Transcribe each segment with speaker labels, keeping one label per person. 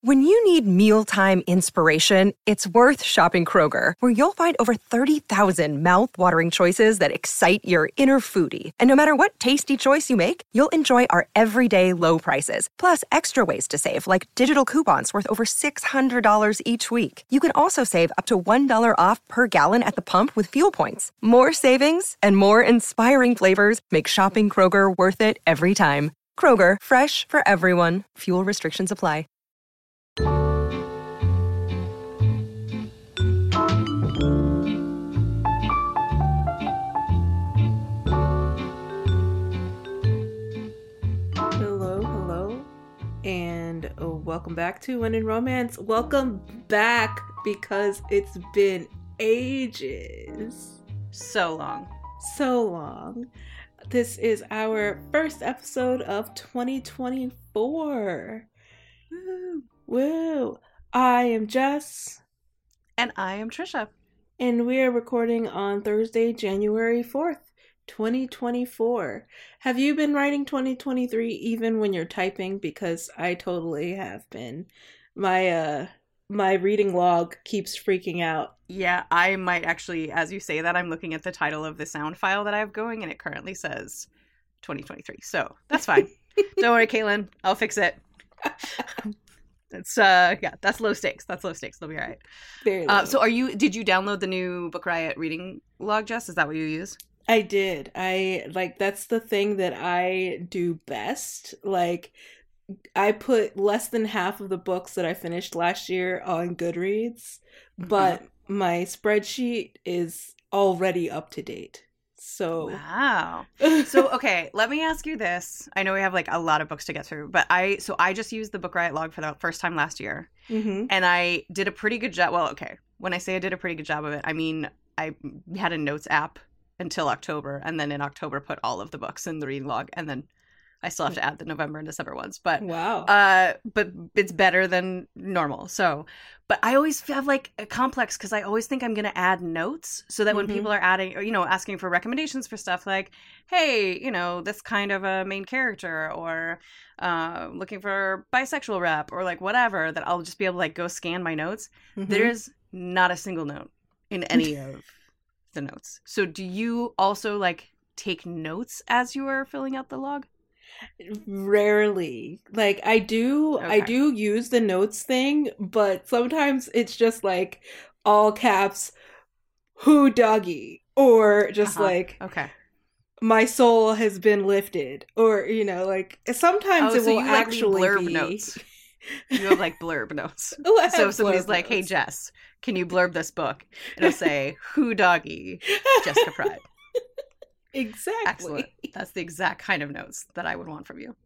Speaker 1: When you need mealtime inspiration, it's worth shopping Kroger, where you'll find over 30,000 mouth-watering choices that excite your inner foodie. And no matter what tasty choice you make, you'll enjoy our everyday low prices, plus extra ways to save, like digital coupons worth over $600 each week. You can also save up to $1 off per gallon at the pump with fuel points. More savings and more inspiring flavors make shopping Kroger worth it every time. Kroger, fresh for everyone. Fuel restrictions apply.
Speaker 2: Hello, and welcome back to When in Romance. Welcome back because it's been ages.
Speaker 3: So long.
Speaker 2: This is our first episode of 2024. Woo! I am Jess.
Speaker 3: And I am Trisha.
Speaker 2: And we are recording on Thursday, January 4th, 2024. Have you been writing 2023 even when you're typing? Because I totally have been. My reading log keeps freaking out.
Speaker 3: Yeah, I might actually, as you say that, I'm looking at the title of the sound file that I have going, and it currently says 2023. So that's fine. Don't worry, Caitlin. I'll fix it. It's that's low stakes. It'll be all right.
Speaker 2: Very low.
Speaker 3: So did you download the new Book Riot reading log, Jess? Is that what you use?
Speaker 2: I did. That's the thing that I do best. Like, I put less than half of the books that I finished last year on Goodreads, but my spreadsheet is already up to date. So
Speaker 3: wow. So okay, let me ask you this. I know we have like a lot of books to get through, but I just used the Book Riot log for the first time last year, and I did a pretty good job. Well, okay, when I say I did a pretty good job of it, I mean I had a notes app until October, and then in October put all of the books in the reading log, and then I still have to add the November and December ones. But
Speaker 2: wow.
Speaker 3: But it's better than normal. So, but I always have like a complex because I always think I'm going to add notes so that when people are adding, or, asking for recommendations for stuff like, hey, this kind of a main character, or looking for bisexual rep, or like whatever, that I'll just be able to like go scan my notes. There's not a single note in any of the notes. So do you also like take notes as you are filling out the log?
Speaker 2: Rarely. Like, I do use the notes thing, but sometimes it's just like all caps, who doggy, or just like,
Speaker 3: okay,
Speaker 2: my soul has been lifted, or like sometimes it will
Speaker 3: you
Speaker 2: actually
Speaker 3: like blurb
Speaker 2: be
Speaker 3: notes. You have like blurb notes. So if somebody's like, hey Jess, can you blurb this book? It'll say, who doggy, Jessica Pride.
Speaker 2: Exactly.
Speaker 3: Excellent. That's the exact kind of notes that I would want from you.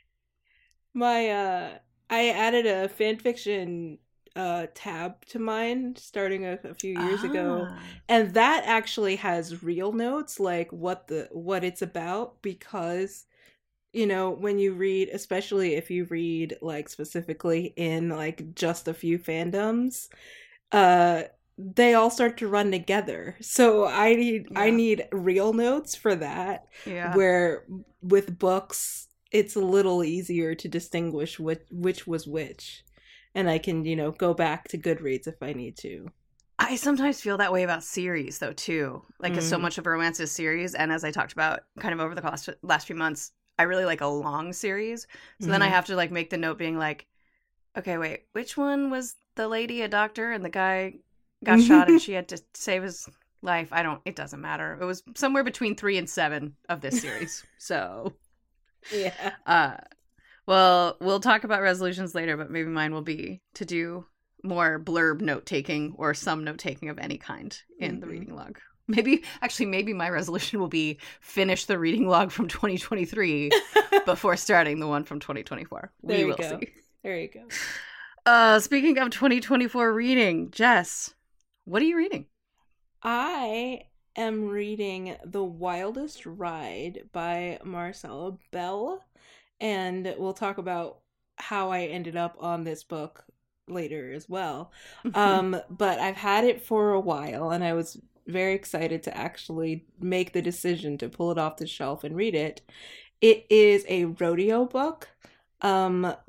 Speaker 2: I added a fanfiction tab to mine starting a few years ago, and that actually has real notes, like what it's about, because when you read, especially if you read like specifically in like just a few fandoms, they all start to run together. So I need real notes for that. Yeah. Where with books, it's a little easier to distinguish which was which. And I can, go back to Goodreads if I need to.
Speaker 3: I sometimes feel that way about series, though, too. Like, 'cause so much of a romance is series. And as I talked about kind of over the last few months, I really like a long series. So then I have to, like, make the note being like, okay, wait, which one was the lady a doctor and the guy got shot and she had to save his life? It doesn't matter. It was somewhere between 3 and 7 of this series. So,
Speaker 2: yeah.
Speaker 3: Well, we'll talk about resolutions later, but maybe mine will be to do more blurb note taking or some note taking of any kind in the reading log. Maybe my resolution will be finish the reading log from 2023 before starting the one from 2024. We will see.
Speaker 2: There you go.
Speaker 3: Speaking of 2024 reading, Jess, what are you reading?
Speaker 2: I am reading The Wildest Ride by Marcella Bell, and we'll talk about how I ended up on this book later as well. But I've had it for a while, and I was very excited to actually make the decision to pull it off the shelf and read it. It is a rodeo book.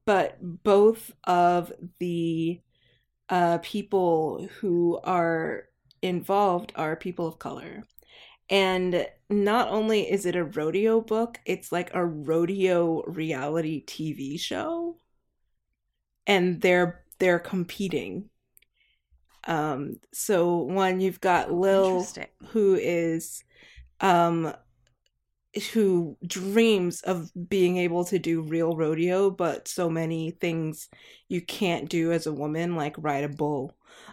Speaker 2: but both of the people who are involved are people of color. And not only is it a rodeo book, it's like a rodeo reality TV show. And they're competing. So one, you've got Lil, who is who dreams of being able to do real rodeo, but so many things you can't do as a woman, like ride a bull.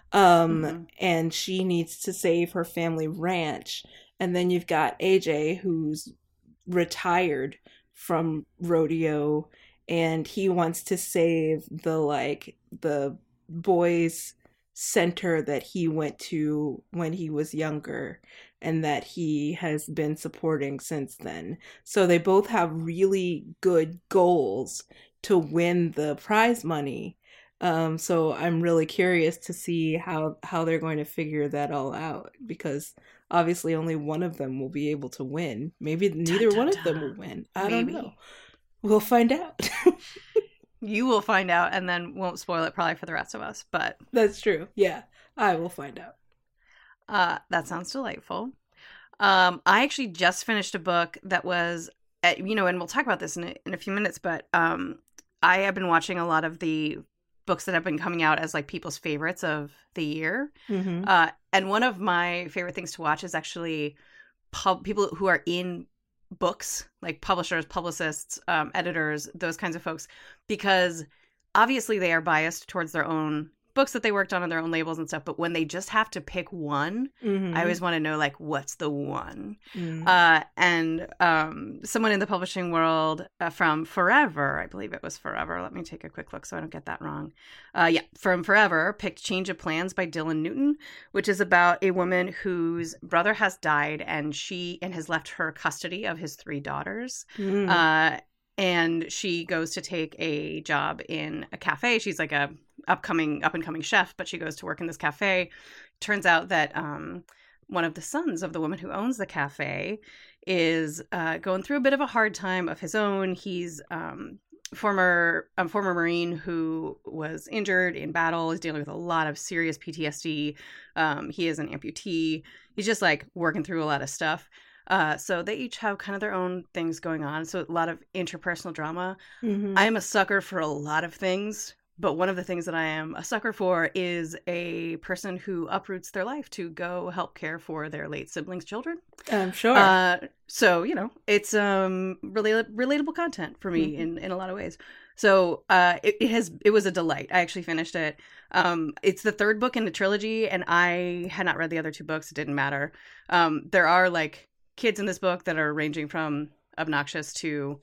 Speaker 2: And she needs to save her family ranch. And then you've got AJ, who's retired from rodeo, and he wants to save the boys' center that he went to when he was younger and that he has been supporting since then. So they both have really good goals to win the prize money. So I'm really curious to see how they're going to figure that all out, because obviously only one of them will be able to win. Maybe neither one of them will win. I don't know. We'll find out.
Speaker 3: You will find out, and then won't spoil it probably for the rest of us, but...
Speaker 2: That's true. Yeah, I will find out.
Speaker 3: That sounds delightful. I actually just finished a book that was, and we'll talk about this in a few minutes, but I have been watching a lot of the books that have been coming out as like people's favorites of the year. And one of my favorite things to watch is actually people who are in books, like publishers, publicists, editors, those kinds of folks, because obviously they are biased towards their own books that they worked on and their own labels and stuff, but when they just have to pick one, I always want to know, like, what's the one? And someone in the publishing world from Forever, I believe it was Forever, let me take a quick look so I don't get that wrong. From Forever picked Change of Plans by Dylan Newton, which is about a woman whose brother has died and has left her custody of his 3 daughters. And she goes to take a job in a cafe. She's like a up and coming chef, but she goes to work in this cafe. Turns out that one of the sons of the woman who owns the cafe is going through a bit of a hard time of his own. He's former Marine who was injured in battle. Is dealing with a lot of serious PTSD. He is an amputee. He's just like working through a lot of stuff. So they each have kind of their own things going on. So a lot of interpersonal drama. I am a sucker for a lot of things, but one of the things that I am a sucker for is a person who uproots their life to go help care for their late siblings' children. I'm
Speaker 2: sure.
Speaker 3: So, it's really relatable content for me in a lot of ways. So it was a delight. I actually finished it. It's the 3rd book in the trilogy, and I had not read the other 2 books. It didn't matter. There are like kids in this book that are ranging from obnoxious to,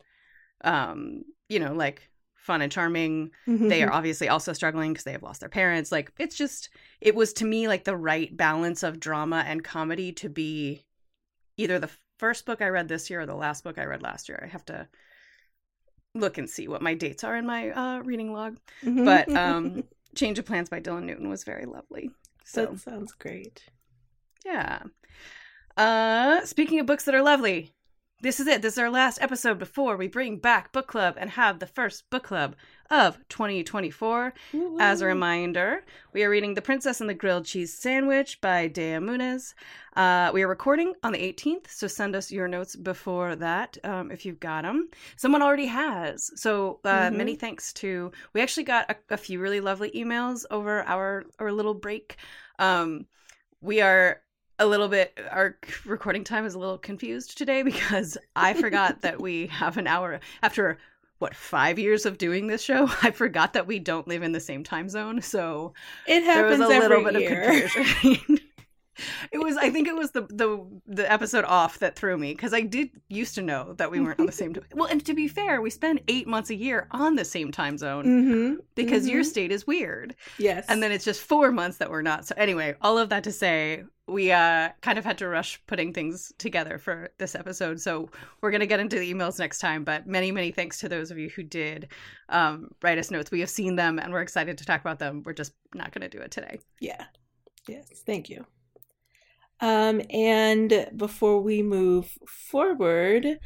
Speaker 3: like fun and charming. They are obviously also struggling because they have lost their parents. Like, it was to me like the right balance of drama and comedy to be either the first book I read this year or the last book I read last year. I have to look and see what my dates are in my reading log. But Change of Plans by Dylan Newton was very lovely. So
Speaker 2: that sounds great.
Speaker 3: Yeah. Speaking of books that are lovely, this is it. This is our last episode before we bring back book club and have the first book club of 2024. Woo-hoo. As a reminder, we are reading The Princess and the Grilled Cheese Sandwich by Dea Muniz. We are recording on the 18th, so send us your notes before that if you've got them. Someone already has. So many thanks to... We actually got a few really lovely emails over our little break. We are... our recording time is a little confused today because I forgot that we have an hour after 5 years of doing this show. I forgot that we don't live in the same time zone, so
Speaker 2: it happens there was a little bit
Speaker 3: of confusion. I think it was the episode off that threw me, because I did used to know that we weren't on the same time. Well, and to be fair, we spend 8 months a year on the same time zone because your state is weird.
Speaker 2: Yes.
Speaker 3: And then it's just 4 months that we're not. So anyway, all of that to say, we kind of had to rush putting things together for this episode. So we're going to get into the emails next time. But many, many thanks to those of you who did write us notes. We have seen them and we're excited to talk about them. We're just not going to do it today.
Speaker 2: Yeah. Yes. Thank you. And before we move forward,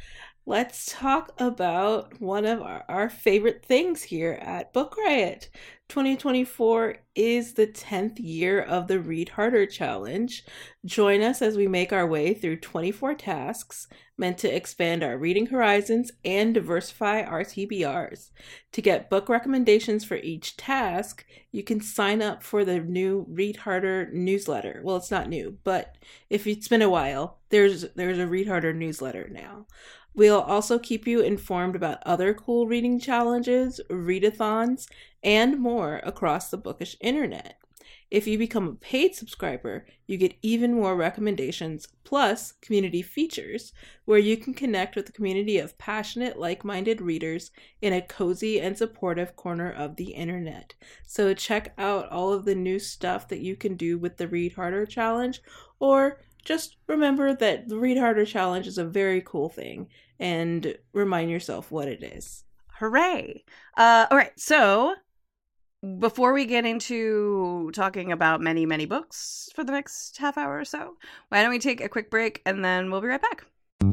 Speaker 2: let's talk about one of our favorite things here at Book Riot. 2024 is the 10th year of the Read Harder Challenge. Join us as we make our way through 24 tasks meant to expand our reading horizons and diversify our TBRs. To get book recommendations for each task, you can sign up for the new Read Harder newsletter. Well, it's not new, but if it's been a while, there's a Read Harder newsletter now. We'll also keep you informed about other cool reading challenges, readathons, and more across the bookish internet. If you become a paid subscriber, you get even more recommendations, plus community features, where you can connect with a community of passionate, like-minded readers in a cozy and supportive corner of the internet. So check out all of the new stuff that you can do with the Read Harder Challenge, or just remember that the Read Harder Challenge is a very cool thing, and remind yourself what it is.
Speaker 3: Hooray! All right, so before we get into talking about many, many books for the next half hour or so, why don't we take a quick break and then we'll be right back.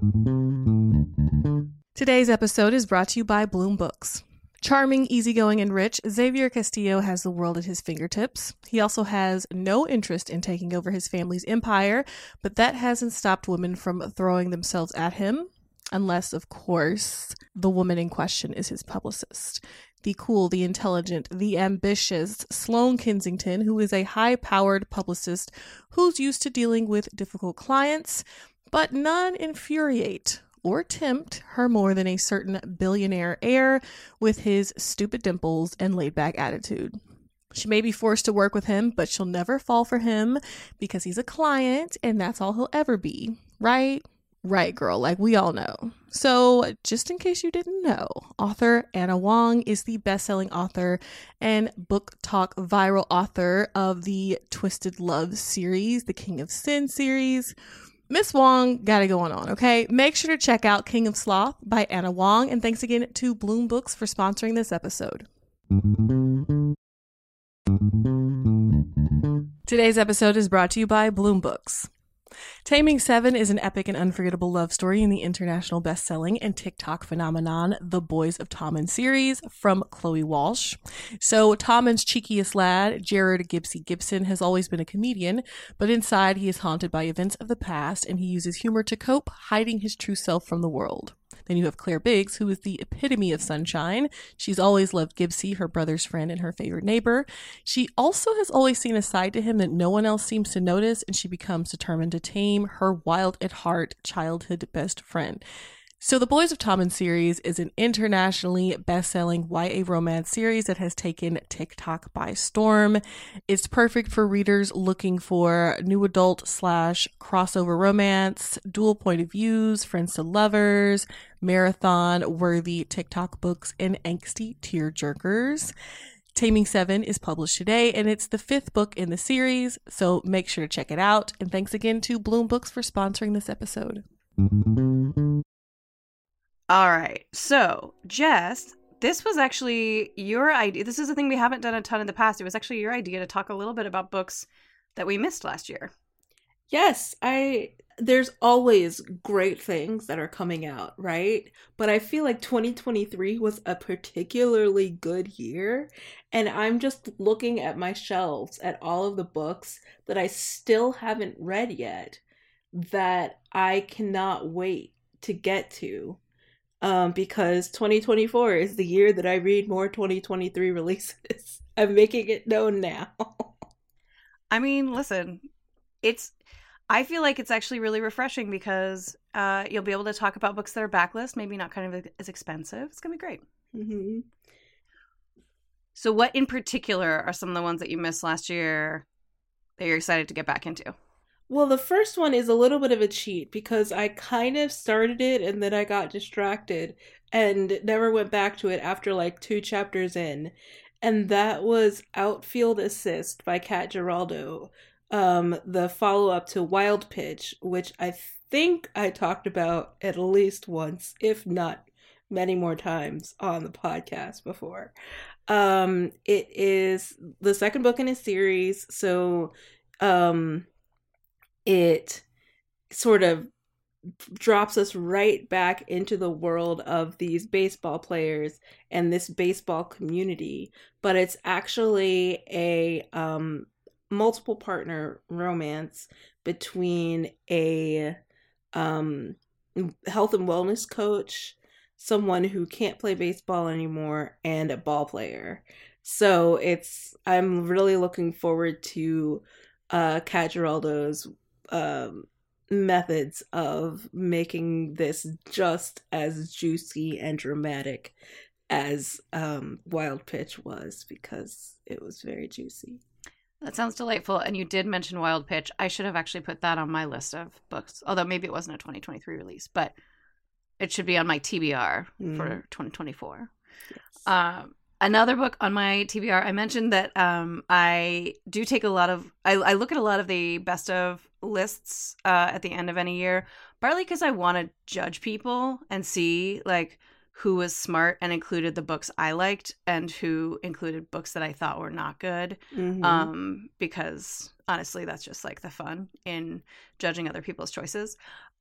Speaker 4: Today's episode is brought to you by Bloom Books. Charming, easygoing, and rich, Xavier Castillo has the world at his fingertips. He also has no interest in taking over his family's empire, but that hasn't stopped women from throwing themselves at him, unless, of course, the woman in question is his publicist. The cool, the intelligent, the ambitious Sloane Kensington, who is a high-powered publicist who's used to dealing with difficult clients, but none infuriate or tempt her more than a certain billionaire heir with his stupid dimples and laid-back attitude. She may be forced to work with him, but she'll never fall for him because he's a client and that's all he'll ever be, right? Right, girl, like we all know. So, just in case you didn't know, author Anna Wong is the best-selling author and book talk viral author of the Twisted Love series, the King of Sin series. Miss Wong got it going on, okay? Make sure to check out King of Sloth by Anna Wong, and thanks again to Bloom Books for sponsoring this episode. Today's episode is brought to you by Bloom Books. Taming Seven is an epic and unforgettable love story in the international best-selling and TikTok phenomenon The Boys of Tommen series from Chloe Walsh. So Tommen's cheekiest lad, Jared Gibbsy Gibson, has always been a comedian, but inside he is haunted by events of the past and he uses humor to cope, hiding his true self from the world. Then you have Claire Biggs, who is the epitome of sunshine. She's always loved Gibbsy, her brother's friend and her favorite neighbor. She also has always seen a side to him that no one else seems to notice, and she becomes determined to tame her wild at heart childhood best friend. So the Boys of Tommen series is an internationally best-selling YA romance series that has taken TikTok by storm. It's perfect for readers looking for new adult / crossover romance, dual point of views, friends to lovers, marathon-worthy TikTok books, and angsty tearjerkers. Taming Seven is published today, and it's the 5th book in the series, so make sure to check it out. And thanks again to Bloom Books for sponsoring this episode.
Speaker 3: All right. So, Jess, this was actually your idea. This is a thing we haven't done a ton in the past. It was actually your idea to talk a little bit about books that we missed last year.
Speaker 2: Yes, there's always great things that are coming out, right? But I feel like 2023 was a particularly good year, and I'm just looking at my shelves at all of the books that I still haven't read yet that I cannot wait to get to. Because 2024 is the year that I read more 2023 releases. I'm making it known now.
Speaker 3: I mean, listen, I feel like it's actually really refreshing because you'll be able to talk about books that are backlist, maybe not kind of as expensive. It's going to be great.
Speaker 2: Mm-hmm.
Speaker 3: So what in particular are some of the ones that you missed last year that you're excited to get back into?
Speaker 2: Well, the first one is a little bit of a cheat because I kind of started it and then I got distracted and never went back to it after like 2 chapters in. And that was Outfield Assist by Kat Giraldo, the follow-up to Wild Pitch, which I think I talked about at least once, if not many more times on the podcast before. It is the second book in a series, so it sort of drops us right back into the world of these baseball players and this baseball community, but it's actually a multiple partner romance between a health and wellness coach, someone who can't play baseball anymore, and a ball player. So I'm really looking forward to Kat Giraldo's methods of making this just as juicy and dramatic as Wild Pitch was, because it was very juicy.
Speaker 3: That sounds delightful. And you did mention Wild Pitch. I should have actually put that on my list of books, although maybe it wasn't a 2023 release, but it should be on my TBR for 2024. Yes. Another book on my TBR, I mentioned that I do take I look at a lot of the best of lists at the end of any year, partly because I want to judge people and see like who was smart and included the books I liked and who included books that I thought were not good. Because honestly, that's just like the fun in judging other people's choices.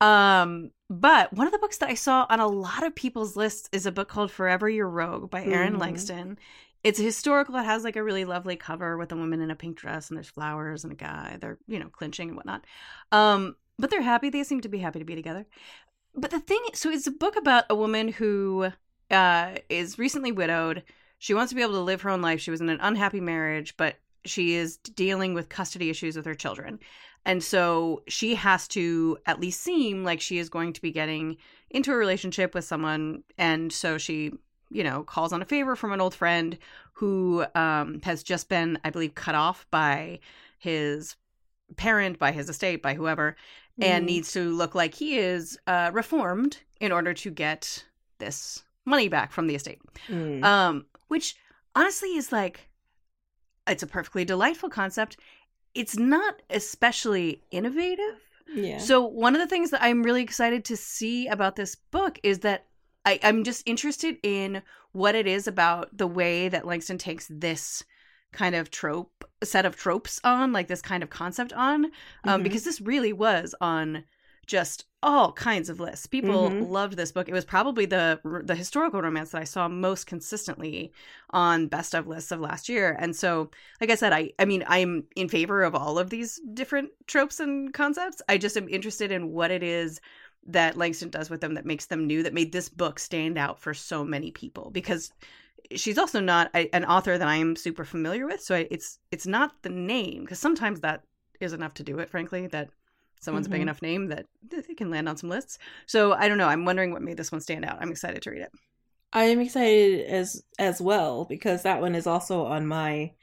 Speaker 3: But one of the books that I saw on a lot of people's lists is a book called Forever Your Rogue by Erin Langston. It's a historical. It has like a really lovely cover with a woman in a pink dress and there's flowers and a guy. They're, clinching and whatnot. But they're happy. They seem to be happy to be together. But the thing, so it's a book about a woman who is recently widowed. She wants to be able to live her own life. She was in an unhappy marriage, but she is dealing with custody issues with her children. And so she has to at least seem like she is going to be getting into a relationship with someone. And so she, calls on a favor from an old friend who has just been, I believe, cut off by his parent, by his estate, by whoever, and needs to look like he is reformed in order to get this money back from the estate. Which honestly is like, it's a perfectly delightful concept. It's not especially innovative.
Speaker 2: Yeah.
Speaker 3: So one of the things that I'm really excited to see about this book is that I'm just interested in what it is about the way that Langston takes this kind of set of tropes on, like this kind of concept on, because this really was on just all kinds of lists. People loved this book. It was probably the historical romance that I saw most consistently on best of lists of last year. And so, like I said, I mean, I'm in favor of all of these different tropes and concepts. I just am interested in what it is that Langston does with them that makes them new, that made this book stand out for so many people, because she's also not an author that I'm super familiar with. So it's not the name, because sometimes that is enough to do it, frankly, that someone's a big enough name that they can land on some lists. So I don't know. I'm wondering what made this one stand out. I'm excited to read it.
Speaker 2: I am excited as well, because that one is also on my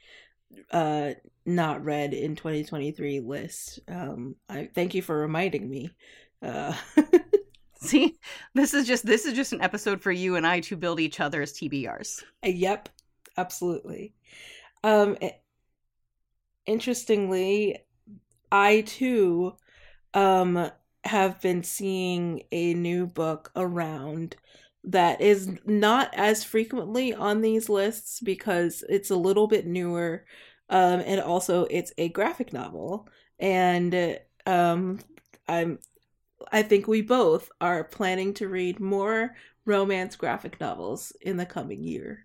Speaker 2: not read in 2023 list. I thank you for reminding me.
Speaker 3: See, this is just an episode for you and I to build each other's TBRs.
Speaker 2: Yep, absolutely. Interestingly, I too have been seeing a new book around that is not as frequently on these lists because it's a little bit newer, and also it's a graphic novel, and I think we both are planning to read more romance graphic novels in the coming year.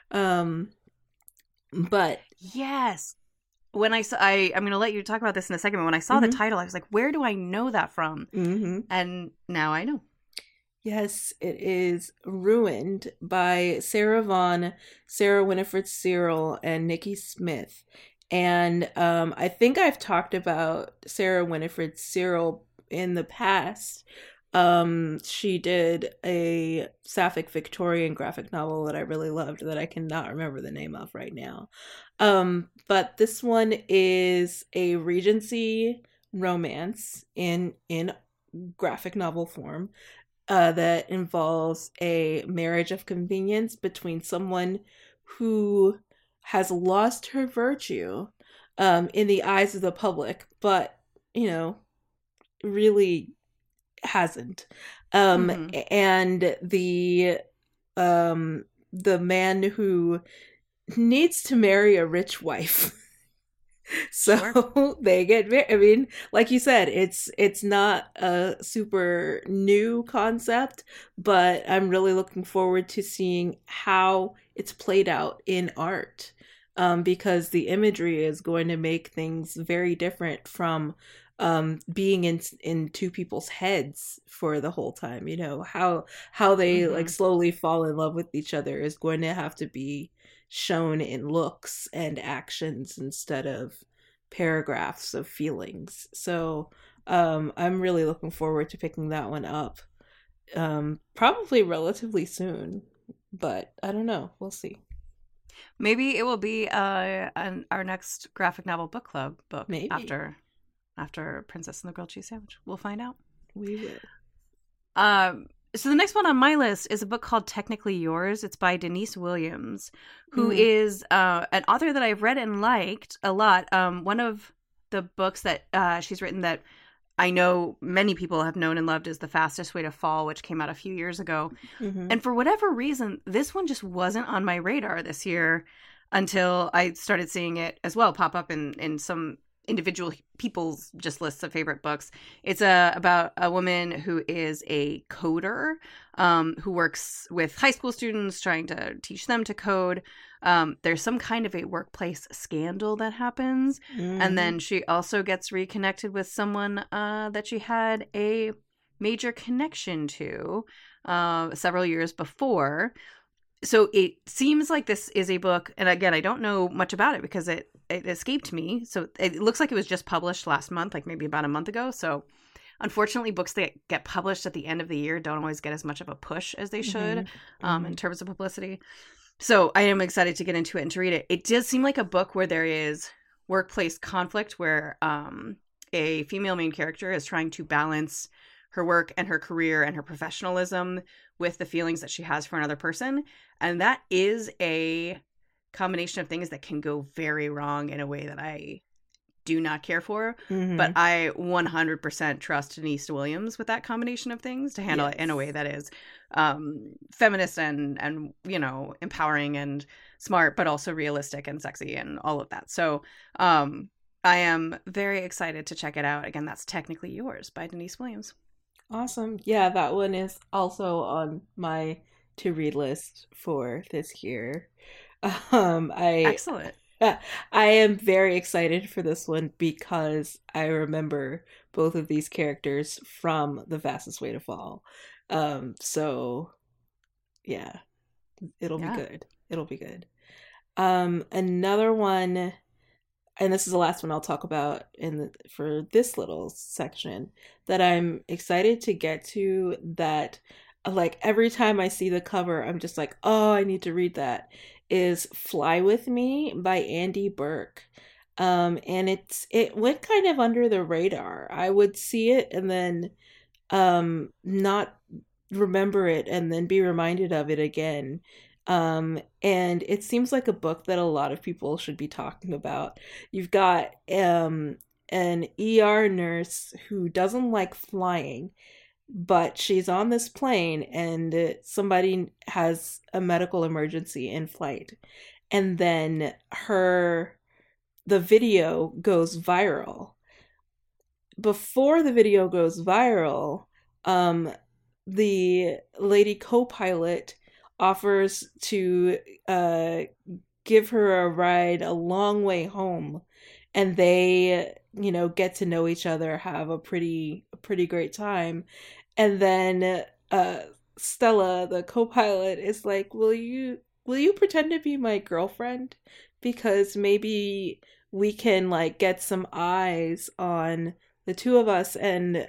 Speaker 2: But
Speaker 3: yes, when I'm going to let you talk about this in a second, but when I saw the title, I was like, where do I know that from? And now I know.
Speaker 2: Yes, it is Ruined by Sarah Vaughn, Sarah Winifred Cyril, and Nikki Smith. And I think I've talked about Sarah Winifred Cyril in the past. She did a Sapphic Victorian graphic novel that I really loved that I cannot remember the name of right now. But this one is a Regency romance in graphic novel form that involves a marriage of convenience between someone who has lost her virtue in the eyes of the public, but, really hasn't. And the man who needs to marry a rich wife So
Speaker 3: Sure.
Speaker 2: they get I mean, like you said, it's not a super new concept, but I'm really looking forward to seeing how it's played out in art. Because the imagery is going to make things very different from being in two people's heads for the whole time. You know, how they like
Speaker 3: Hmm.
Speaker 2: slowly fall in love with each other is going to have to be shown in looks and actions instead of paragraphs of feelings. So I'm really looking forward to picking that one up. Probably relatively soon, but I don't know. We'll see.
Speaker 3: Maybe it will be our next graphic novel book club book
Speaker 2: Maybe
Speaker 3: after Princess and the Grilled Cheese Sandwich. We'll find out.
Speaker 2: we will.
Speaker 3: So the next one on my list is a book called Technically Yours. It's by Denise Williams, who
Speaker 2: Mm.
Speaker 3: is an author that I've read and liked a lot. One of the books that she's written that I know many people have known and loved is The Fastest Way to Fall, which came out a few years ago.
Speaker 2: Mhm.
Speaker 3: And for whatever reason, this one just wasn't on my radar this year until I started seeing it as well pop up in some individual people's just lists of favorite books. It's about a woman who is a coder, who works with high school students trying to teach them to code. There's some kind of a workplace scandal that happens. And then she also gets reconnected with someone that she had a major connection to several years before. So it seems like this is a book, and again, I don't know much about it because it escaped me. So it looks like it was just published last month, like maybe about a month ago. So unfortunately, books that get published at the end of the year don't always get as much of a push as they should in terms of publicity. So I am excited to get into it and to read it. It does seem like a book where there is workplace conflict, where a female main character is trying to balance her work and her career and her professionalism with the feelings that she has for another person. And that is a combination of things that can go very wrong in a way that I do not care for.
Speaker 2: Mhm.
Speaker 3: But I 100% trust Denise Williams with that combination of things to handle it in a
Speaker 2: Yes.
Speaker 3: way that is feminist and you know, empowering and smart, but also realistic and sexy and all of that. So I am very excited to check it out. Again, that's Technically Yours by Denise Williams.
Speaker 2: Awesome. Yeah, that one is also on my to read list for this year. I
Speaker 3: Excellent.
Speaker 2: I am very excited for this one because I remember both of these characters from The Fastest Way to Fall. So yeah, it'll be
Speaker 3: Yeah.
Speaker 2: good. It'll be good. Another one, and this is the last one I'll talk about for this little section that I'm excited to get to, that like every time I see the cover, I'm just like, oh, I need to read that, is Fly With Me by Andy Burke. And it went kind of under the radar. I would see it and then not remember it and then be reminded of it again. And it seems like a book that a lot of people should be talking about. You've got an ER nurse who doesn't like flying, but she's on this plane and somebody has a medical emergency in flight. And then the video goes viral. Before the video goes viral, the lady co-pilot offers to give her a ride a long way home, and they, you know, get to know each other, have a pretty great time. And then Stella, the co-pilot, is like, will you pretend to be my girlfriend, because maybe we can like get some eyes on the two of us and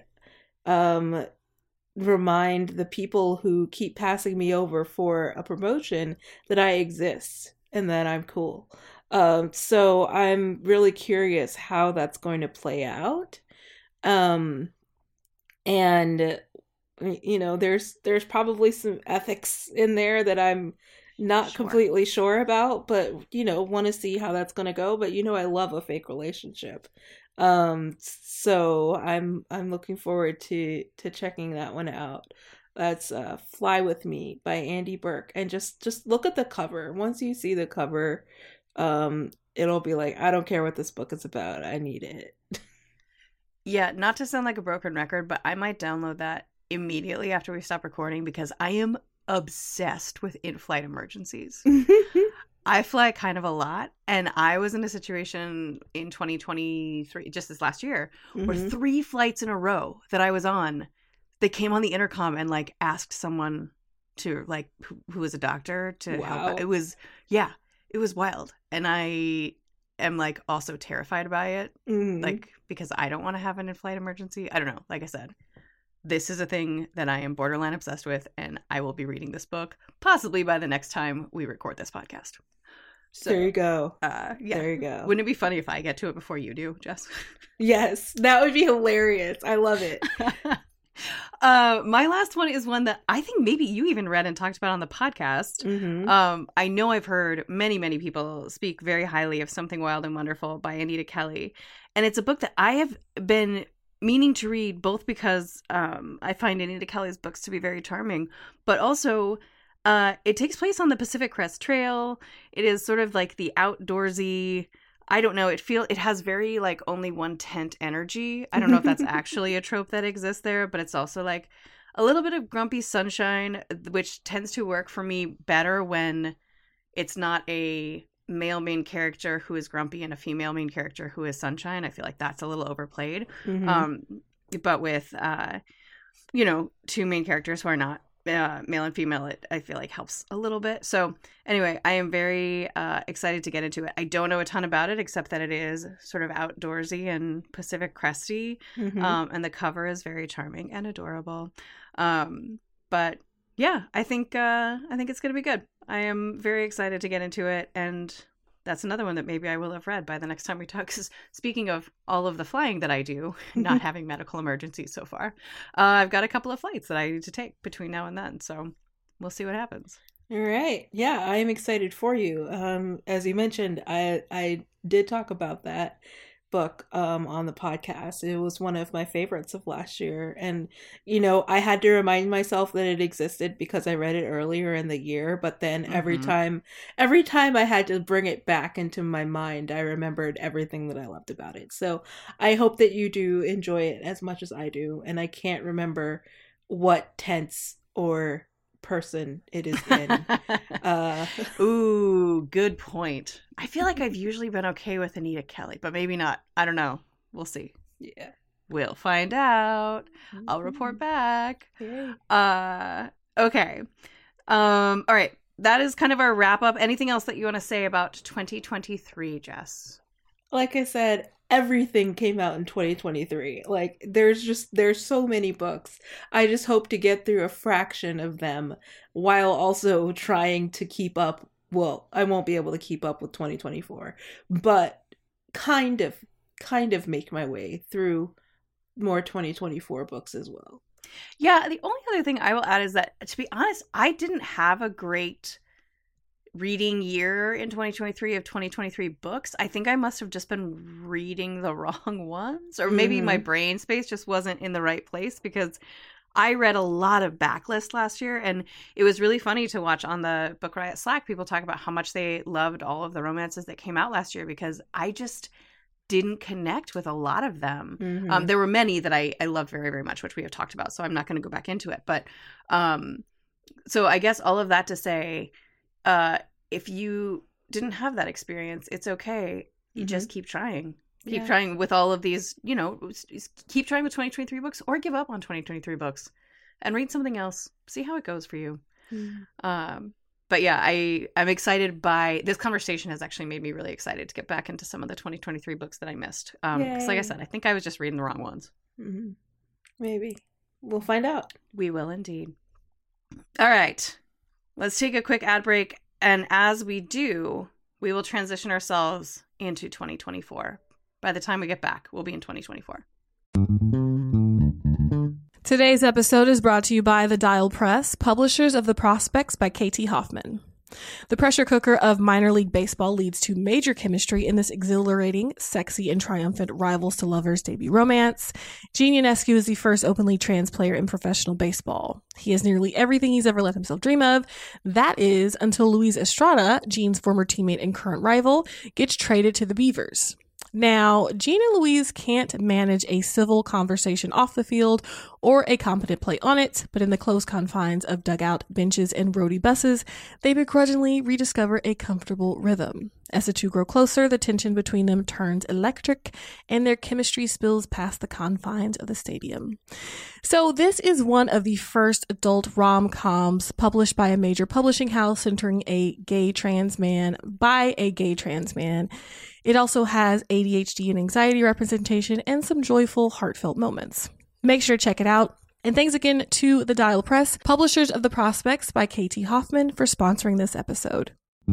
Speaker 2: remind the people who keep passing me over for a promotion that I exist and that I'm cool. So I'm really curious how that's going to play out. And you know, there's probably some ethics in there that I'm not completely sure about, but you know, want to see how that's going to go. But you know, I love a fake relationship. So I'm looking forward to checking that one out. That's Fly With Me by Andy Burke. And just look at the cover. Once you see the cover, it'll be like, I don't care what this book is about. I need it.
Speaker 3: Yeah, not to sound like a broken record, but I might download that immediately after we stop recording because I am obsessed with in-flight emergencies. I fly kind of a lot, and I was in a situation in 2023, just this last year, where 3 flights in a row that I was on, they came on the intercom and like asked someone to like who was a doctor to help. It was wild, and I am like also terrified by it, like because I don't want to have an in-flight emergency. I don't know. Like I said, this is a thing that I am borderline obsessed with, and I will be reading this book possibly by the next time we record this podcast. So,
Speaker 2: there you go.
Speaker 3: Yeah.
Speaker 2: There you go.
Speaker 3: Wouldn't it be funny if I get to it before you do, Jess?
Speaker 2: Yes, that would be hilarious. I love it.
Speaker 3: My last one is one that I think maybe you even read and talked about on the podcast. I know I've heard many, many people speak very highly of Something Wild and Wonderful by Anita Kelly. And it's a book that I have been meaning to read, both because I find Anita Kelly's books to be very charming, but also it takes place on the Pacific Crest Trail. It is sort of like the outdoorsy, I don't know, it has very like only one tent energy. I don't know if that's actually a trope that exists there, but it's also like a little bit of grumpy sunshine, which tends to work for me better when it's not a male main character who is grumpy and a female main character who is sunshine. I feel like that's a little overplayed. But with 2 main characters who are not male and female, it I feel like helps a little bit. So anyway, I am very excited to get into it. I don't know a ton about it except that it is sort of outdoorsy and Pacific Cresty, and the cover is very charming and adorable. But yeah, I think it's gonna be good. I am very excited to get into it, and that's another one that maybe I will have read by the next time we talk. Because speaking of all of the flying that I do, not having medical emergencies so far, I've got a couple of flights that I need to take between now and then. So we'll see what happens.
Speaker 2: All right. Yeah, I am excited for you. As you mentioned, I did talk about that book on the podcast. It was one of my favorites of last year, and I had to remind myself that it existed because I read it earlier in the year, but then every time I had to bring it back into my mind, I remembered everything that I loved about it. So I hope that you do enjoy it as much as I do, and I can't remember what tense or person it is in.
Speaker 3: Ooh, good point. I feel like I've usually been okay with Anita Kelly, but maybe not. I don't know. We'll see.
Speaker 2: Yeah.
Speaker 3: We'll find out. I'll report back.
Speaker 2: Okay.
Speaker 3: Okay. All right. That is kind of our wrap up. Anything else that you want to say about 2023, Jess?
Speaker 2: Like I said, everything came out in 2023. Like there's so many books. I just hope to get through a fraction of them while also trying to keep up. Well, I won't be able to keep up with 2024, but kind of make my way through more 2024 books as well.
Speaker 3: Yeah, the only other thing I will add is that, to be honest, I didn't have a great reading year in 2023 of 2023 books. I think I must have just been reading the wrong ones, or maybe my brain space just wasn't in the right place, because I read a lot of backlist last year, and it was really funny to watch on the Book Riot Slack people talk about how much they loved all of the romances that came out last year, because I just didn't connect with a lot of them. There were many that I loved very, very much, which we have talked about, so I'm not going to go back into it. But so I guess all of that to say, if you didn't have that experience, it's okay. You just keep trying. Keep trying with all of these, keep trying with 2023 books, or give up on 2023 books and read something else. See how it goes for you. But yeah, I'm excited by this conversation. Has actually made me really excited to get back into some of the 2023 books that I missed. Because like I said, I think I was just reading the wrong ones.
Speaker 2: Maybe. We'll find out.
Speaker 3: We will indeed. All right. Let's take a quick ad break. And as we do, we will transition ourselves into 2024. By the time we get back, we'll be in 2024.
Speaker 4: Today's episode is brought to you by The Dial Press, publishers of The Prospects by K.T. Hoffman. The pressure cooker of minor league baseball leads to major chemistry in this exhilarating, sexy, and triumphant rivals to lovers debut romance. Gene Ionescu is the first openly trans player in professional baseball. He has nearly everything he's ever let himself dream of. That is, until Luis Estrada, Gene's former teammate and current rival, gets traded to the Beavers. Now, Gene and Louise can't manage a civil conversation off the field or a competent play on it, but in the close confines of dugout benches and roadie buses, they begrudgingly rediscover a comfortable rhythm. As the two grow closer, the tension between them turns electric, and their chemistry spills past the confines of the stadium. So this is one of the first adult rom-coms published by a major publishing house centering a gay trans man by a gay trans man. It also has ADHD and anxiety representation and some joyful, heartfelt moments. Make sure to check it out. And thanks again to The Dial Press, publishers of The Prospects by KT Hoffman, for sponsoring this episode.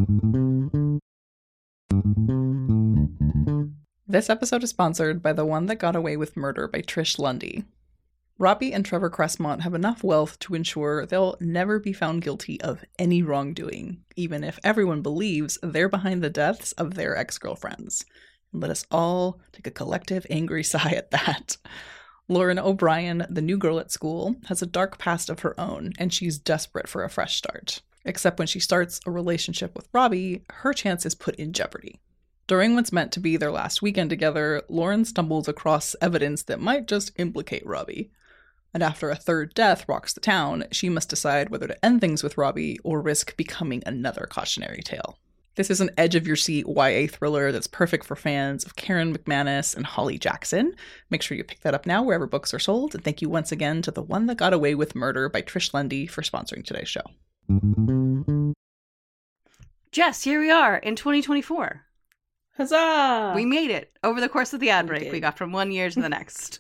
Speaker 5: This episode is sponsored by The One That Got Away with Murder by Trish Lundy. Robbie and Trevor Cressmont have enough wealth to ensure they'll never be found guilty of any wrongdoing, even if everyone believes they're behind the deaths of their ex-girlfriends. And let us all take a collective angry sigh at that. Lauren O'Brien, the new girl at school, has a dark past of her own, and she's desperate for a fresh start. Except when she starts a relationship with Robbie, her chance is put in jeopardy. During what's meant to be their last weekend together, Lauren stumbles across evidence that might just implicate Robbie. And after a third death rocks the town, she must decide whether to end things with Robbie or risk becoming another cautionary tale. This is an edge-of-your-seat YA thriller that's perfect for fans of Karen McManus and Holly Jackson. Make sure you pick that up now wherever books are sold. And thank you once again to The One That Got Away with Murder by Trish Lundy for sponsoring today's show.
Speaker 3: Jess, here we are in 2024.
Speaker 2: Huzzah!
Speaker 3: We made it over the course of the ad break. We got from 1 year to the next.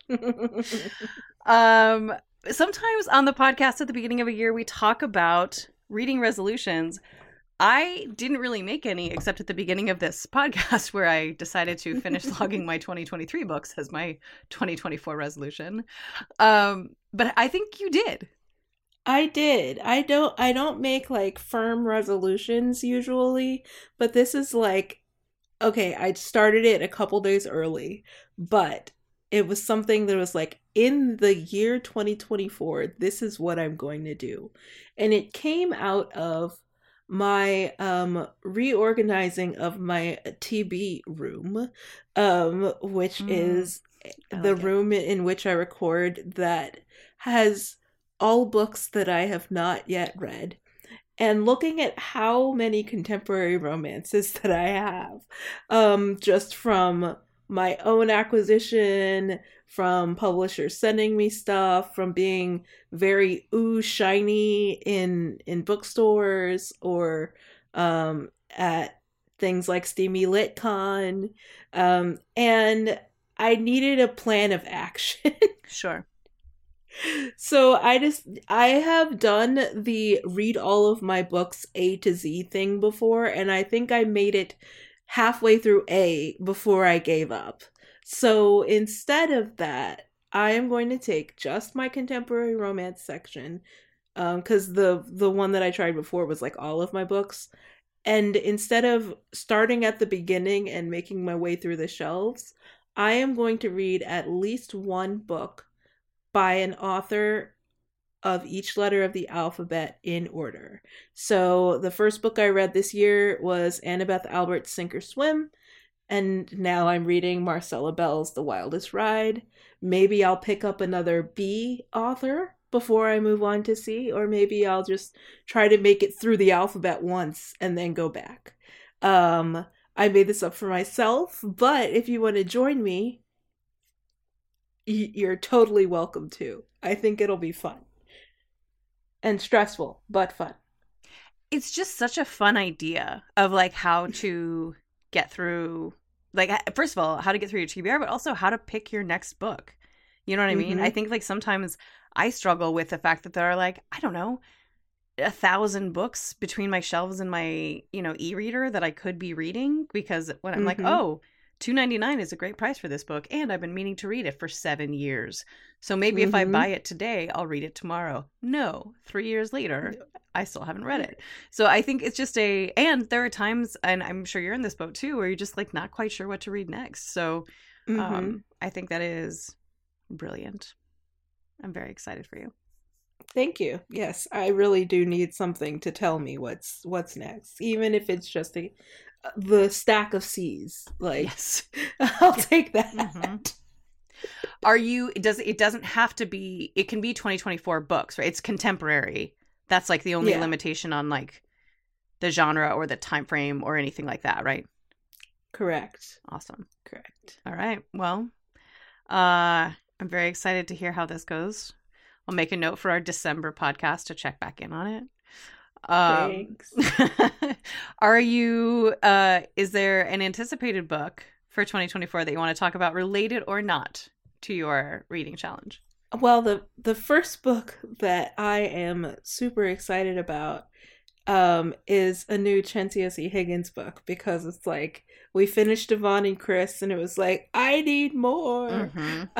Speaker 3: Sometimes on the podcast at the beginning of a year, we talk about reading resolutions. I didn't really make any except at the beginning of this podcast where I decided to finish logging my 2023 books as my 2024 resolution. But I think you did.
Speaker 2: I did. I don't make like firm resolutions usually, but this is like, okay, I started it a couple days early, but it was something that was like, in the year 2024, this is what I'm going to do. And it came out of my reorganizing of my TB room, which is the room in which I record, that has all books that I have not yet read. And looking at how many contemporary romances that I have, just from my own acquisition, from publishers sending me stuff, from being very shiny in bookstores or at things like Steamy LitCon, and I needed a plan of action.
Speaker 3: Sure.
Speaker 2: So I have done the read all of my books A to Z thing before, and I think I made it halfway through A before I gave up. So instead of that, I am going to take just my contemporary romance section, because the one that I tried before was like all of my books. And instead of starting at the beginning and making my way through the shelves, I am going to read at least one book by an author of each letter of the alphabet in order. So the first book I read this year was Annabeth Albert's Sink or Swim, and now I'm reading Marcella Bell's The Wildest Ride. Maybe I'll pick up another B author before I move on to C, or maybe I'll just try to make it through the alphabet once and then go back. I made this up for myself, but if you want to join me, you're totally welcome to. I think it'll be fun. And stressful, but fun.
Speaker 3: It's just such a fun idea of like how to get through, like, first of all, how to get through your TBR, but also how to pick your next book. You know what I mean? I think like sometimes I struggle with the fact that there are like, I don't know, 1,000 books between my shelves and my, e-reader that I could be reading, because when I'm like, oh, $2.99 is a great price for this book, and I've been meaning to read it for 7 years. So maybe if I buy it today, I'll read it tomorrow. No, 3 years later, I still haven't read it. So I think it's just and there are times, and I'm sure you're in this boat too, where you're just like not quite sure what to read next. So I think that is brilliant. I'm very excited for you.
Speaker 2: Thank you. Yes, I really do need something to tell me what's next, even if it's just the stack of C's. Like,
Speaker 3: yes,
Speaker 2: I'll take that.
Speaker 3: It doesn't have to be, it can be 2024 books, right? It's contemporary. That's like the only limitation on like the genre or the time frame or anything like that, right?
Speaker 2: Correct.
Speaker 3: Awesome.
Speaker 2: Correct.
Speaker 3: All right. Well, I'm very excited to hear how this goes. I'll make a note for our December podcast to check back in on it.
Speaker 2: Thanks.
Speaker 3: Are you, is there an anticipated book for 2024 that you want to talk about, related or not, to your reading challenge?
Speaker 2: Well, the first book that I am super excited about is a new Chensia C. Higgins book, because it's like, we finished Devon and Chris and it was like, I need more.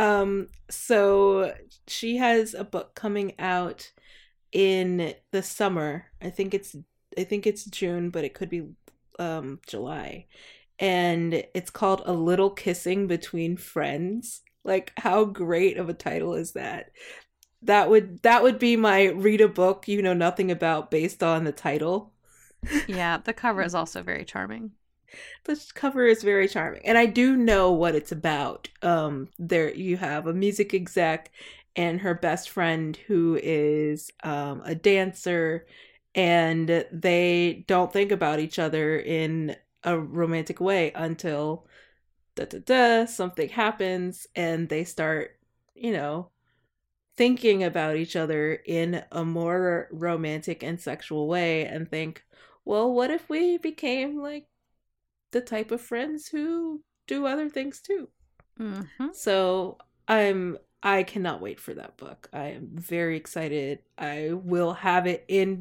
Speaker 2: So she has a book coming out in the summer. I think it's June, but it could be July. And it's called A Little Kissing Between Friends. Like, how great of a title is that? That would be my read a book you know nothing about based on the title.
Speaker 3: Yeah, the cover is also very charming.
Speaker 2: The cover is very charming, and I do know what it's about. There you have a music exec and her best friend who is a dancer, and they don't think about each other in a romantic way until something happens, and they start, thinking about each other in a more romantic and sexual way, and think, well, what if we became like the type of friends who do other things too? So I cannot wait for that book. I am very excited. I will have it in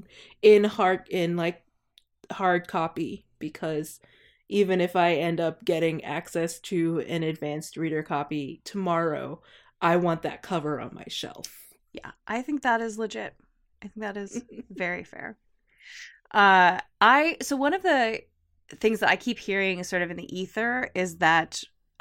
Speaker 2: hard copy, because even if I end up getting access to an advanced reader copy tomorrow, I want that cover on my shelf.
Speaker 3: Yeah, I think that is legit. I think that is very fair. So one of the things that I keep hearing sort of in the ether is that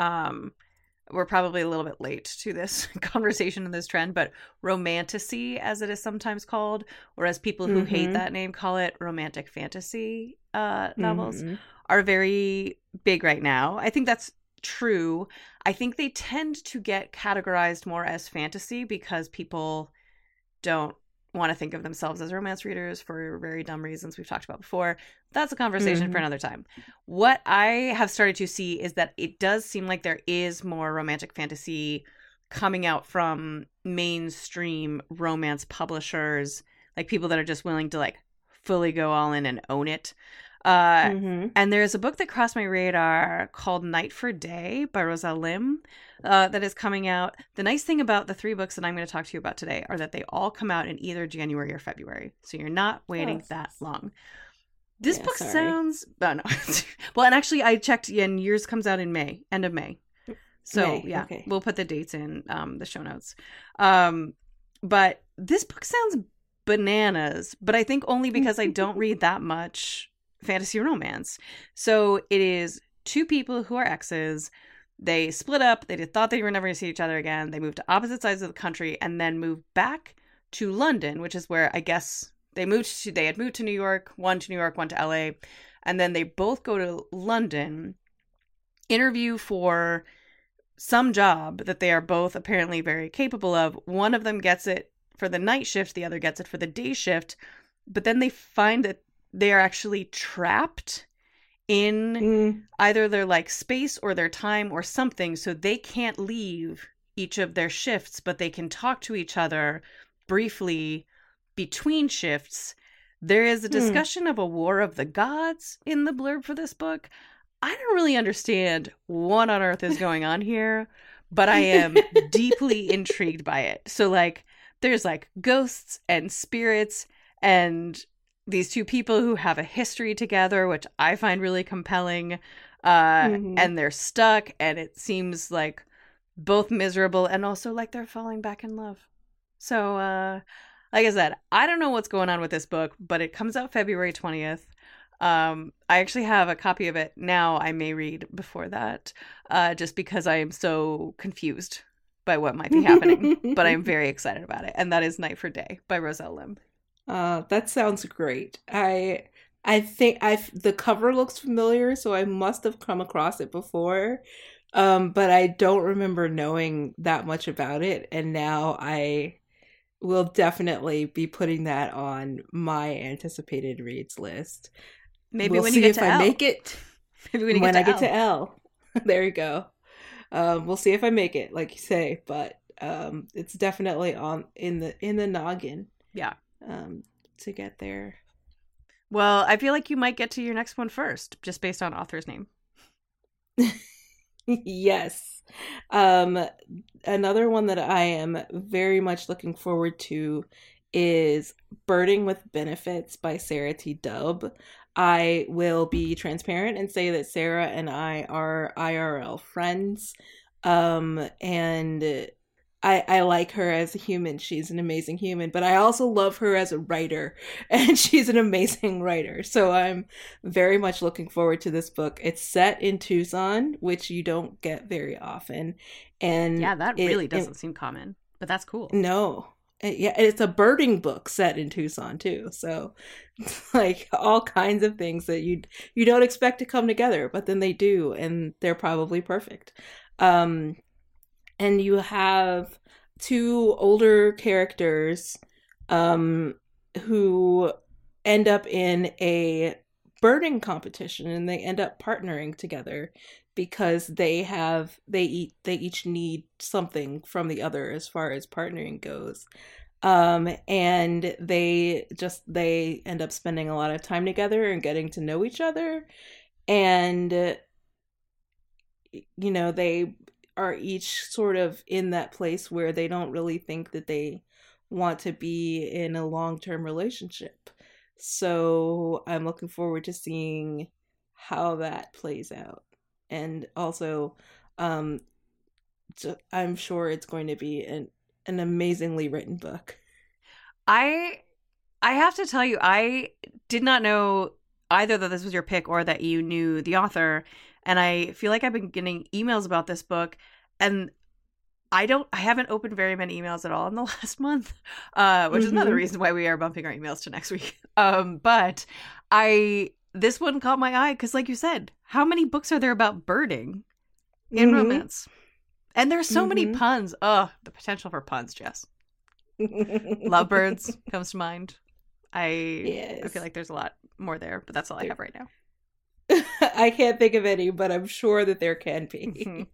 Speaker 3: we're probably a little bit late to this conversation and this trend, but romantasy, as it is sometimes called, or as people who hate that name call it, romantic fantasy novels, are very big right now. I think that's true. I think they tend to get categorized more as fantasy because people don't want to think of themselves as romance readers for very dumb reasons we've talked about before. That's a conversation for another time. What I have started to see is that it does seem like there is more romantic fantasy coming out from mainstream romance publishers, like people that are just willing to like fully go all in and own it. And there's a book that crossed my radar called Night for Day by Roselle Lim that is coming out. The nice thing about the 3 books that I'm going to talk to you about today are that they all come out in either January or February. So you're not waiting that long. This book sounds... Oh, no. Well, and actually I checked, and yours comes out in May, end of May. So we'll put the dates in the show notes. But this book sounds bananas, but I think only because I don't read that much fantasy romance. So it is 2 people who are exes. They split up. They thought they were never going to see each other again. They moved to opposite sides of the country and then moved back to London, which is where I guess they moved to. They had moved to New York, one to New York, one to LA. And then they both go to London, interview for some job that they are both apparently very capable of. One of them gets it for the night shift. The other gets it for the day shift. But then they find that they are actually trapped in either their like space or their time or something. So they can't leave each of their shifts, but they can talk to each other briefly between shifts. There is a discussion of a war of the gods in the blurb for this book. I don't really understand what on earth is going on here, but I am deeply intrigued by it. So like there's like ghosts and spirits and these 2 people who have a history together, which I find really compelling. and they're stuck, and it seems like both miserable and also like they're falling back in love. So, like I said, I don't know what's going on with this book, but it comes out February 20th. I actually have a copy of it now. I may read before that, just because I am so confused by what might be happening, but I'm very excited about it. And that is Night for Day by Roselle Lim.
Speaker 2: That sounds great. I think the cover looks familiar, so I must have come across it before. But I don't remember knowing that much about it, and now I will definitely be putting that on my anticipated reads list.
Speaker 3: Maybe
Speaker 2: we'll see if I make it.
Speaker 3: Maybe when
Speaker 2: I get to L. There you go. We'll see if I make it, like you say, but it's definitely on in the noggin.
Speaker 3: Yeah.
Speaker 2: To get there.
Speaker 3: Well, I feel like you might get to your next one first, just based on author's name.
Speaker 2: Yes. Another one that I am very much looking forward to is Birding with Benefits by Sarah T. Dubb. I will be transparent and say that Sarah and I are IRL friends. And I like her as a human. She's an amazing human, but I also love her as a writer, and she's an amazing writer. So I'm very much looking forward to this book. It's set in Tucson, which you don't get very often. And
Speaker 3: yeah, that really doesn't seem common, but that's cool.
Speaker 2: No. Yeah, it's a birding book set in Tucson too. So like all kinds of things that you don't expect to come together, but then they do, and they're probably perfect. And you have two older characters who end up in a birding competition, and they end up partnering together because they each need something from the other as far as partnering goes. And they end up spending a lot of time together and getting to know each other. And, you know, they are each sort of in that place where they don't really think that they want to be in a long-term relationship. So I'm looking forward to seeing how that plays out. And also, I'm sure it's going to be an amazingly written book.
Speaker 3: I have to tell you, I did not know either that this was your pick or that you knew the author. And I feel like I've been getting emails about this book, and I haven't opened very many emails at all in the last month, which is another reason why we are bumping our emails to next week. But this one caught my eye because, like you said, how many books are there about birding in romance? And there's so many puns. Oh, the potential for puns, Jess. Lovebirds comes to mind. I feel like there's a lot more there, but that's all I have right now.
Speaker 2: I can't think of any, but I'm sure that there can be.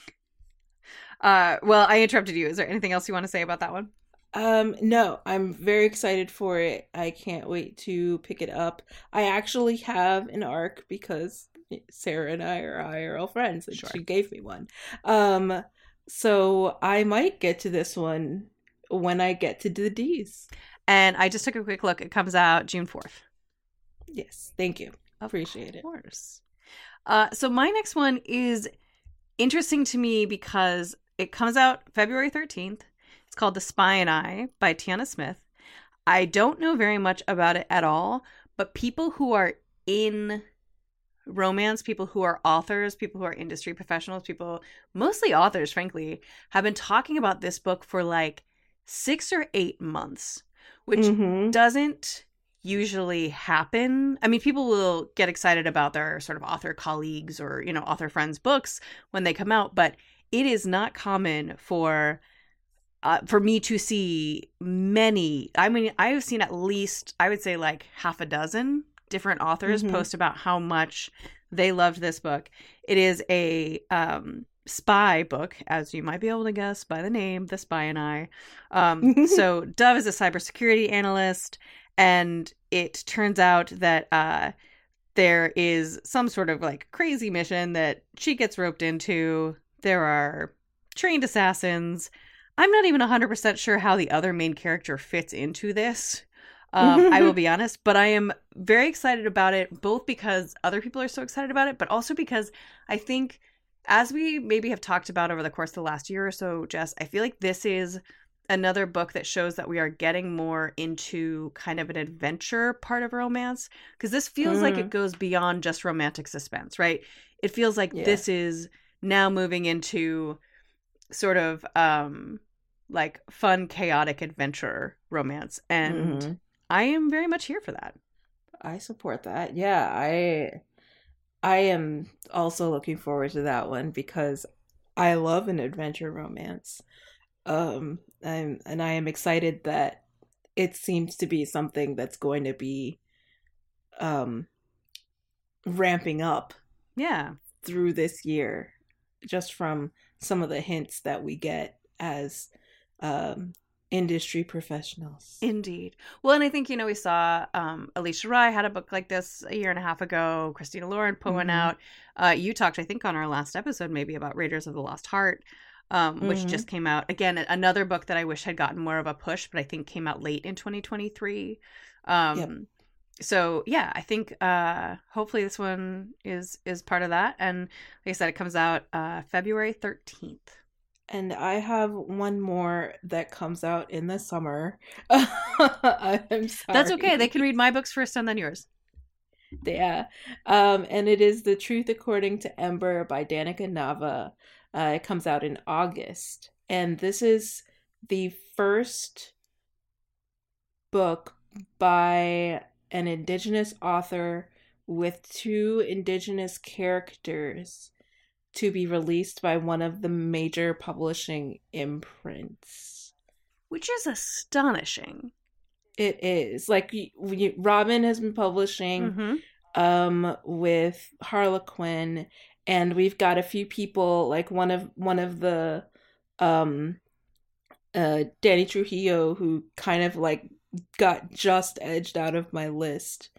Speaker 3: Well, I interrupted you. Is there anything else you want to say about that one?
Speaker 2: No, I'm very excited for it. I can't wait to pick it up. I actually have an ARC because Sarah and I are IRL friends, and she gave me one. So I might get to this one when I get to the D's.
Speaker 3: And I just took a quick look. It comes out June 4th.
Speaker 2: Yes, thank you. Appreciate it.
Speaker 3: Of course. So my next one is interesting to me because it comes out February 13th. It's called The Spy and I by Tiana Smith. I don't know very much about it at all, but people who are in romance, people who are authors, people who are industry professionals, people, mostly authors, frankly, have been talking about this book for like 6 or 8 months, which doesn't usually happen. I mean, people will get excited about their sort of author colleagues or, you know, author friends' books when they come out, but it is not common for me to see many. I mean, I have seen at least, I would say like half a dozen different authors post about how much they loved this book. It is a spy book, as you might be able to guess by the name, The Spy and I. So Dove is a cybersecurity analyst, and it turns out that there is some sort of like crazy mission that she gets roped into. There are trained assassins. I'm not even 100% sure how the other main character fits into this. I will be honest, but I am very excited about it, both because other people are so excited about it, but also because I think, as we maybe have talked about over the course of the last year or so, Jess, I feel like this is another book that shows that we are getting more into kind of an adventure part of romance, because this feels like it goes beyond just romantic suspense, right? It feels like this is now moving into sort of like fun, chaotic adventure romance, and I am very much here for that.
Speaker 2: I support that. Yeah, I am also looking forward to that one because I love an adventure romance. I am excited that it seems to be something that's going to be ramping up through this year, just from some of the hints that we get as industry professionals.
Speaker 3: Indeed. Well, and I think, we saw Alicia Rai had a book like this a year and a half ago. Christina Lauren put one out. You talked, I think, on our last episode maybe about Raiders of the Lost Heart, which just came out. Again, another book that I wish had gotten more of a push, but I think came out late in 2023. So yeah, I think hopefully this one is part of that. And like I said, it comes out February 13th.
Speaker 2: And I have one more that comes out in the summer. I'm sorry.
Speaker 3: That's okay. They can read my books first and then yours.
Speaker 2: Yeah. And it is The Truth According to Ember by Danica Nava. It comes out in August. And this is the first book by an Indigenous author with 2 Indigenous characters to be released by one of the major publishing imprints.
Speaker 3: Which is astonishing.
Speaker 2: It is. Like, Robin has been publishing with Harlequin, and we've got a few people, like one of the Danny Trujillo, who kind of like got just edged out of my list.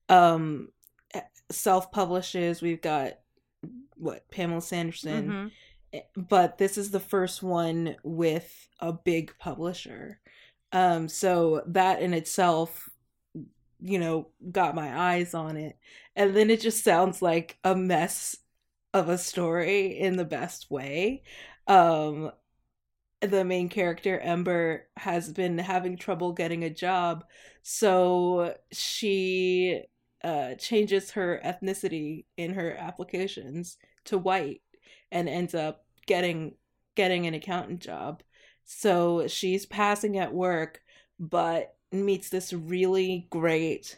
Speaker 2: Self-publishes. We've got Pamela Sanderson, but this is the first one with a big publisher. So that in itself, got my eyes on it. And then it just sounds like a mess of a story in the best way. The main character, Ember, has been having trouble getting a job, so she changes her ethnicity in her applications to white and ends up getting an accountant job. So she's passing at work, but meets this really great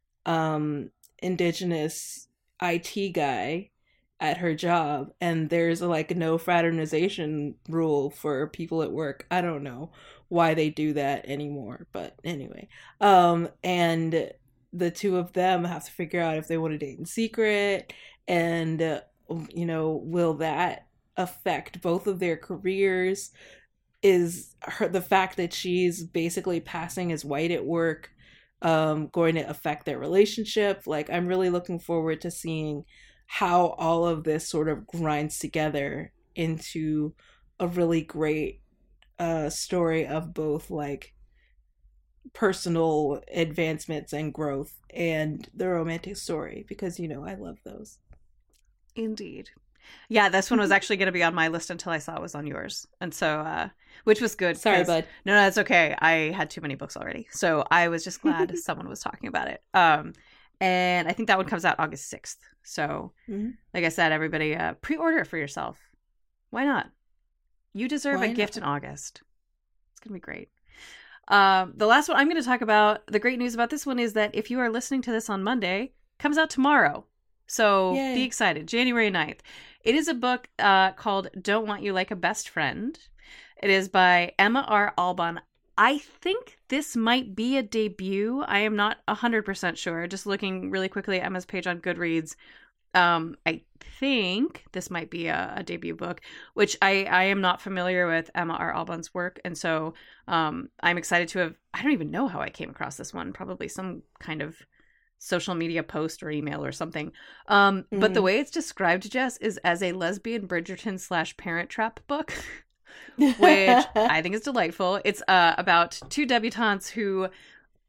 Speaker 2: Indigenous IT guy at her job, and there's like no fraternization rule for people at work. I don't know why they do that anymore, but anyway. And the 2 of them have to figure out if they want to date in secret, and will that affect both of their careers? Is the fact that she's basically passing as white at work going to affect their relationship? Like, I'm really looking forward to seeing how all of this sort of grinds together into a really great story of both like personal advancements and growth and the romantic story, because I love those.
Speaker 3: Indeed. Yeah, this one was actually going to be on my list until I saw it was on yours. And so, which was good.
Speaker 2: Sorry, bud.
Speaker 3: No, that's okay. I had too many books already. So I was just glad someone was talking about it. And I think that one comes out August 6th. So, like I said, everybody pre-order it for yourself. Why not? You deserve a gift in August. It's going to be great. The last one I'm going to talk about, the great news about this one is that if you are listening to this on Monday, it comes out tomorrow. So Yay. Be excited. January 9th. It is a book called Don't Want You Like a Best Friend. It is by Emma R. Alban. I think this might be a debut. I am not 100% sure. Just looking really quickly at Emma's page on Goodreads. I think this might be a debut book, which I am not familiar with Emma R. Alban's work. And so I'm excited to have, I don't even know how I came across this one. Probably some kind of social media post or email or something. But the way it's described, Jess, is as a lesbian Bridgerton / Parent Trap book. Which I think is delightful. It's about 2 debutantes who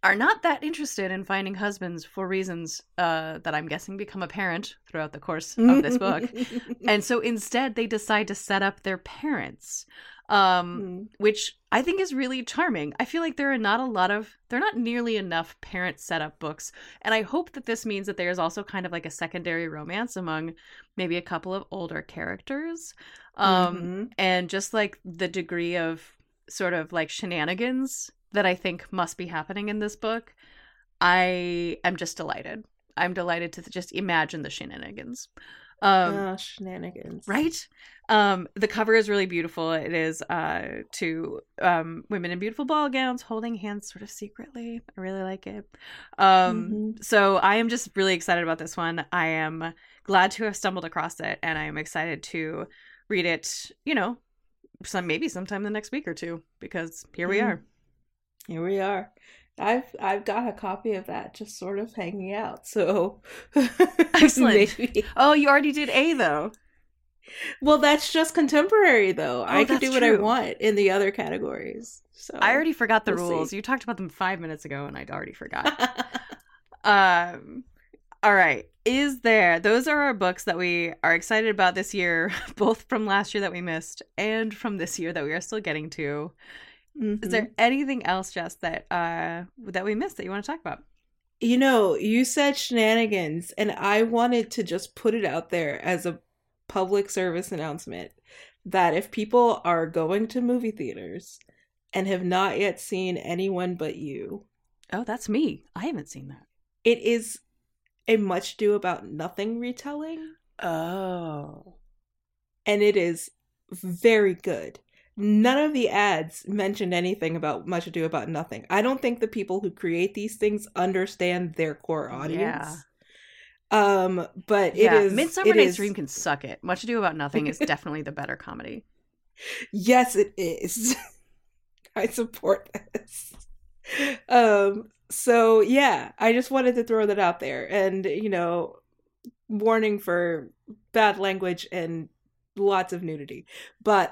Speaker 3: are not that interested in finding husbands for reasons that I'm guessing become apparent throughout the course of this book. And so instead they decide to set up their parents, which I think is really charming. I feel like there are not nearly enough parent setup books. And I hope that this means that there's also kind of like a secondary romance among maybe a couple of older characters. And just like the degree of sort of like shenanigans that I think must be happening in this book, I am just delighted. I'm delighted to just imagine the shenanigans.
Speaker 2: Shenanigans.
Speaker 3: Right? The cover is really beautiful. It is two women in beautiful ball gowns holding hands sort of secretly. I really like it. So I am just really excited about this one. I am glad to have stumbled across it, and I am excited to read it, maybe sometime the next week or two, because here we are.
Speaker 2: Here we are. I've got a copy of that just sort of hanging out. So
Speaker 3: excellent.
Speaker 2: Maybe.
Speaker 3: Oh, you already did A though.
Speaker 2: Well, that's just contemporary though. I can do what I
Speaker 3: true.
Speaker 2: want in the other categories. So
Speaker 3: I already forgot the
Speaker 2: we'll
Speaker 3: rules.
Speaker 2: see.
Speaker 3: You talked about them 5 minutes ago and I'd already forgot. All right. Those are our books that we are excited about this year, both from last year that we missed and from this year that we are still getting to. Is there anything else, Jess, that we missed that you want to talk about?
Speaker 2: You said shenanigans, and I wanted to just put it out there as a public service announcement that if people are going to movie theaters and have not yet seen Anyone But You.
Speaker 3: Oh, that's me. I haven't seen that.
Speaker 2: It is a Much Ado About Nothing retelling.
Speaker 3: Oh.
Speaker 2: And it is very good. None of the ads mentioned anything about Much Ado About Nothing. I don't think the people who create these things understand their core audience.
Speaker 3: Yeah.
Speaker 2: But it is
Speaker 3: Midsummer Night's Dream can suck it. Much Ado About Nothing is definitely the better comedy.
Speaker 2: Yes, it is. I support this. So yeah, I just wanted to throw that out there, and warning for bad language and lots of nudity, but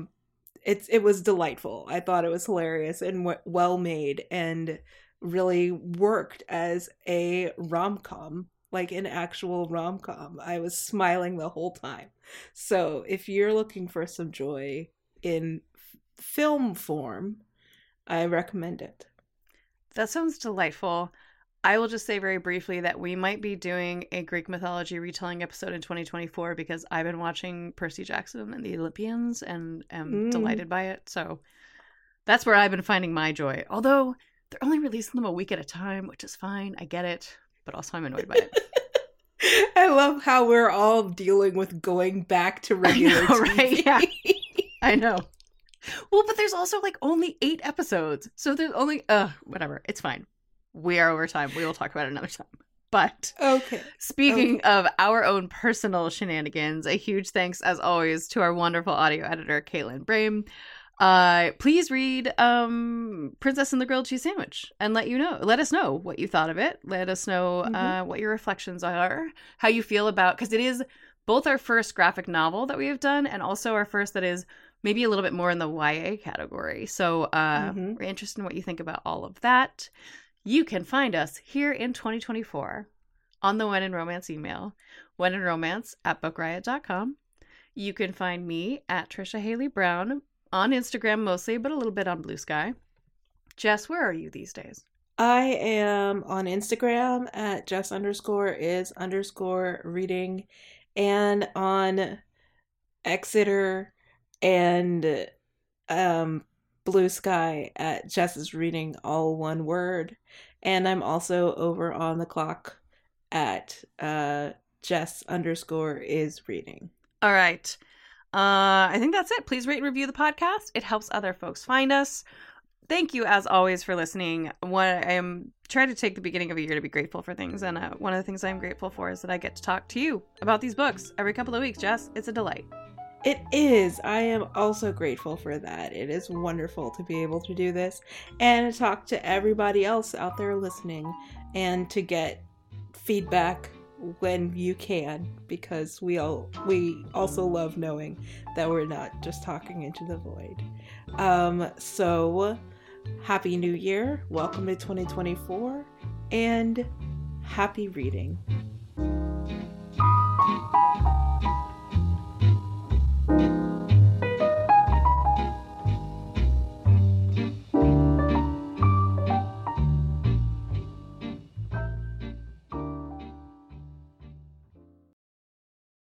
Speaker 2: it was delightful. I thought it was hilarious and well made, and really worked as a rom-com, like an actual rom-com. I was smiling the whole time. So if you're looking for some joy in film form, I recommend it.
Speaker 3: That sounds delightful. I will just say very briefly that we might be doing a Greek mythology retelling episode in 2024 because I've been watching Percy Jackson and the Olympians and am delighted by it. So that's where I've been finding my joy. Although they're only releasing them a week at a time, which is fine. I get it. But also I'm annoyed by it.
Speaker 2: I love how we're all dealing with going back to regular TV.
Speaker 3: Right? Yeah. I know. Well, but there's also like only 8 episodes. So there's only whatever. It's fine. We are over time. We will talk about it another time. But
Speaker 2: okay.
Speaker 3: Speaking of our own personal shenanigans, a huge thanks as always to our wonderful audio editor, Caitlin Brame. Please read Princess and the Grilled Cheese Sandwich and let us know what you thought of it. Let us know what your reflections are, how you feel about, because it is both our first graphic novel that we have done and also our first that is maybe a little bit more in the YA category. So we're interested in what you think about all of that. You can find us here in 2024 on the When in Romance email, wheninromance@bookriot.com. You can find me at Trisha Haley Brown on Instagram mostly, but a little bit on Blue Sky. Jess, where are you these days?
Speaker 2: I am on Instagram at Jess_is_reading and on Exeter and Blue Sky at Jess is Reading, all one word. And I'm also over on the clock at Jess_is Reading.
Speaker 3: All right. I think that's it. Please rate and review the podcast. It helps other folks find us. Thank you, as always, for listening. I am trying to take the beginning of a year to be grateful for things. And one of the things I'm grateful for is that I get to talk to you about these books every couple of weeks, Jess. It's a delight.
Speaker 2: It is. I am also grateful for that. It is wonderful to be able to do this and to talk to everybody else out there listening and to get feedback when you can, because we also love knowing that we're not just talking into the void. So Happy New Year, welcome to 2024, and happy reading.